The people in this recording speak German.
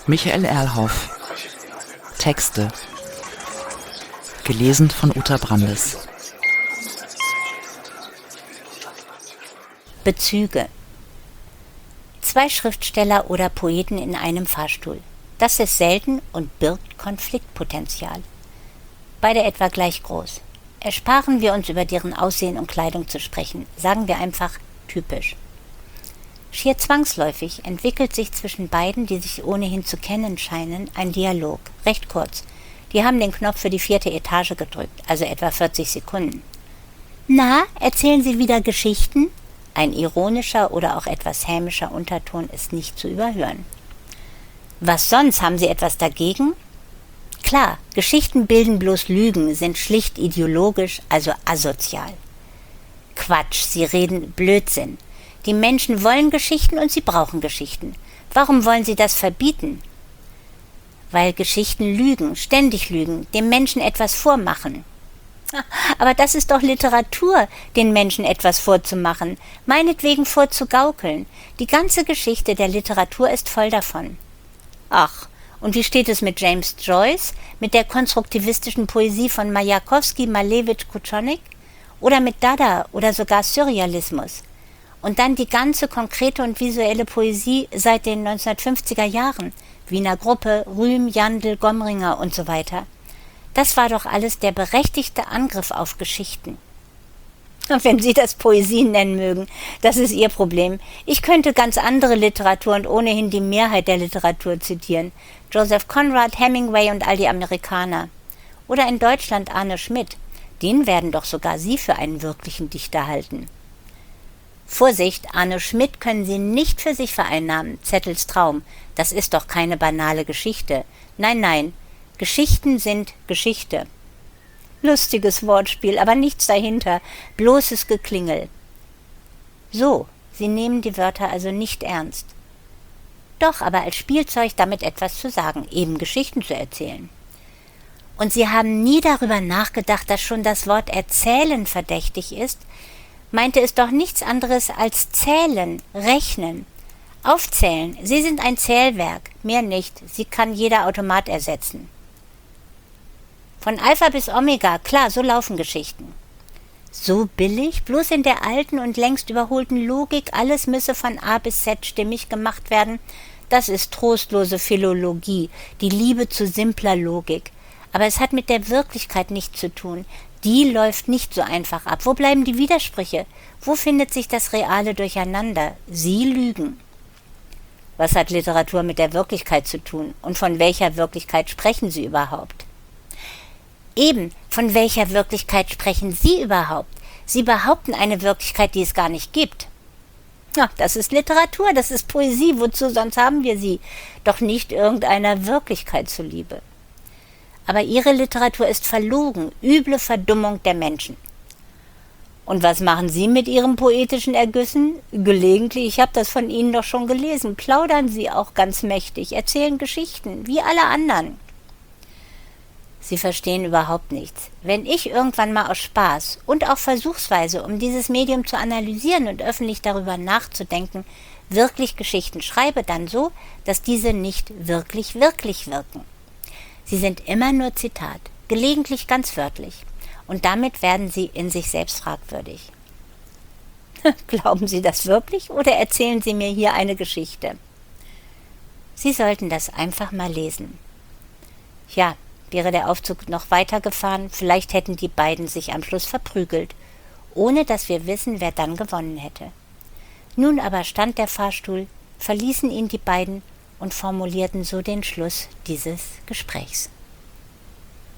Michael Erlhoff. Texte. Gelesen von Uta Brandes. Bezüge. 2 Schriftsteller oder Poeten in einem Fahrstuhl. Das ist selten und birgt Konfliktpotenzial. Beide etwa gleich groß. Ersparen wir uns über deren Aussehen und Kleidung zu sprechen. Sagen wir einfach typisch. Schier zwangsläufig entwickelt sich zwischen beiden, die sich ohnehin zu kennen scheinen, ein Dialog. Recht kurz. Die haben den Knopf für die 4. Etage gedrückt, also etwa 40 Sekunden. Na, erzählen Sie wieder Geschichten? Ein ironischer oder auch etwas hämischer Unterton ist nicht zu überhören. Was sonst, haben Sie etwas dagegen? Klar, Geschichten bilden bloß Lügen, sind schlicht ideologisch, also asozial. Quatsch, Sie reden Blödsinn. Die Menschen wollen Geschichten und sie brauchen Geschichten. Warum wollen Sie das verbieten? Weil Geschichten lügen, ständig lügen, dem Menschen etwas vormachen. Aber das ist doch Literatur, den Menschen etwas vorzumachen, meinetwegen vorzugaukeln. Die ganze Geschichte der Literatur ist voll davon. Ach, und wie steht es mit James Joyce, mit der konstruktivistischen Poesie von Majakowski, Malevich, Kutschonik? Oder mit Dada oder sogar Surrealismus? Und dann die ganze konkrete und visuelle Poesie seit den 1950er Jahren. Wiener Gruppe, Rühm, Jandl, Gomringer und so weiter. Das war doch alles der berechtigte Angriff auf Geschichten. Und wenn Sie das Poesie nennen mögen, das ist Ihr Problem. Ich könnte ganz andere Literatur und ohnehin die Mehrheit der Literatur zitieren. Joseph Conrad, Hemingway und all die Amerikaner. Oder in Deutschland Arne Schmidt. Den werden doch sogar Sie für einen wirklichen Dichter halten. Vorsicht, Arne Schmidt können Sie nicht für sich vereinnahmen, Zettels Traum. Das ist doch keine banale Geschichte. Nein, nein, Geschichten sind Geschichte. Lustiges Wortspiel, aber nichts dahinter, bloßes Geklingel. So, Sie nehmen die Wörter also nicht ernst. Doch, aber als Spielzeug damit etwas zu sagen, eben Geschichten zu erzählen. Und Sie haben nie darüber nachgedacht, dass schon das Wort erzählen verdächtig ist, meinte es doch nichts anderes als zählen, rechnen. Aufzählen, Sie sind ein Zählwerk, mehr nicht, Sie kann jeder Automat ersetzen. Von Alpha bis Omega, klar, so laufen Geschichten. So billig, bloß in der alten und längst überholten Logik, alles müsse von A bis Z stimmig gemacht werden, das ist trostlose Philologie, die Liebe zu simpler Logik. Aber es hat mit der Wirklichkeit nichts zu tun. Die läuft nicht so einfach ab. Wo bleiben die Widersprüche? Wo findet sich das reale Durcheinander? Sie lügen. Was hat Literatur mit der Wirklichkeit zu tun? Und von welcher Wirklichkeit sprechen Sie überhaupt? Eben, von welcher Wirklichkeit sprechen Sie überhaupt? Sie behaupten eine Wirklichkeit, die es gar nicht gibt. Ja, das ist Literatur, das ist Poesie. Wozu sonst haben wir sie? Doch nicht irgendeiner Wirklichkeit zuliebe. Aber Ihre Literatur ist verlogen, üble Verdummung der Menschen. Und was machen Sie mit Ihren poetischen Ergüssen? Gelegentlich, ich habe das von Ihnen doch schon gelesen, plaudern Sie auch ganz mächtig, erzählen Geschichten, wie alle anderen. Sie verstehen überhaupt nichts. Wenn ich irgendwann mal aus Spaß und auch versuchsweise, um dieses Medium zu analysieren und öffentlich darüber nachzudenken, wirklich Geschichten schreibe, dann so, dass diese nicht wirklich wirken. Sie sind immer nur Zitat, gelegentlich ganz wörtlich. Und damit werden Sie in sich selbst fragwürdig. Glauben Sie das wirklich oder erzählen Sie mir hier eine Geschichte? Sie sollten das einfach mal lesen. Ja, wäre der Aufzug noch weitergefahren, vielleicht hätten die beiden sich am Schluss verprügelt, ohne dass wir wissen, wer dann gewonnen hätte. Nun aber stand der Fahrstuhl, verließen ihn die beiden und formulierten so den Schluss dieses Gesprächs.